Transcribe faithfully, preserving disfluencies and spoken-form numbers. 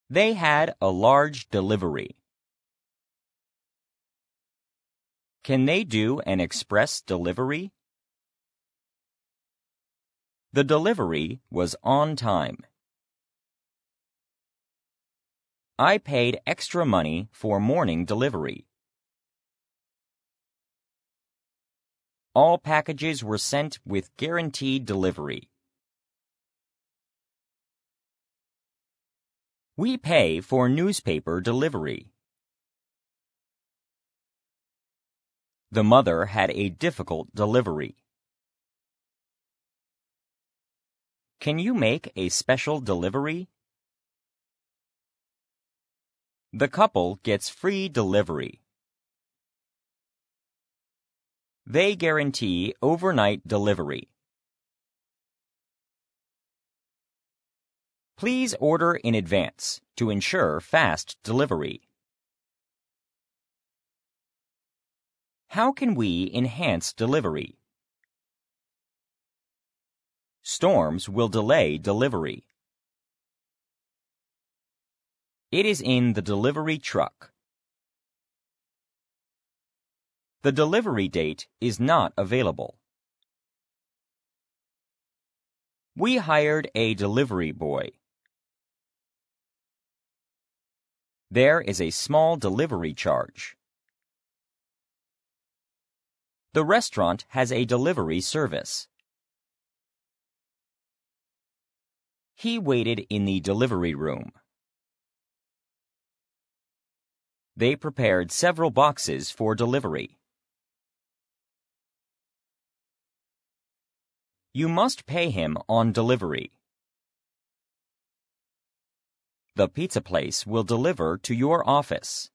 They had a large delivery. Can they do an express delivery? The delivery was on time. I paid extra money for morning delivery. All packages were sent with guaranteed delivery. We pay for newspaper delivery. The mother had a difficult delivery. Can you make a special delivery? The couple gets free delivery. They guarantee overnight delivery. Please order in advance to ensure fast delivery. How can we enhance delivery? Storms will delay delivery. It is in the delivery truck. The delivery date is not available. We hired a delivery boy. There is a small delivery charge. The restaurant has a delivery service. He waited in the delivery room. They prepared several boxes for delivery. You must pay him on delivery. The pizza place will deliver to your office.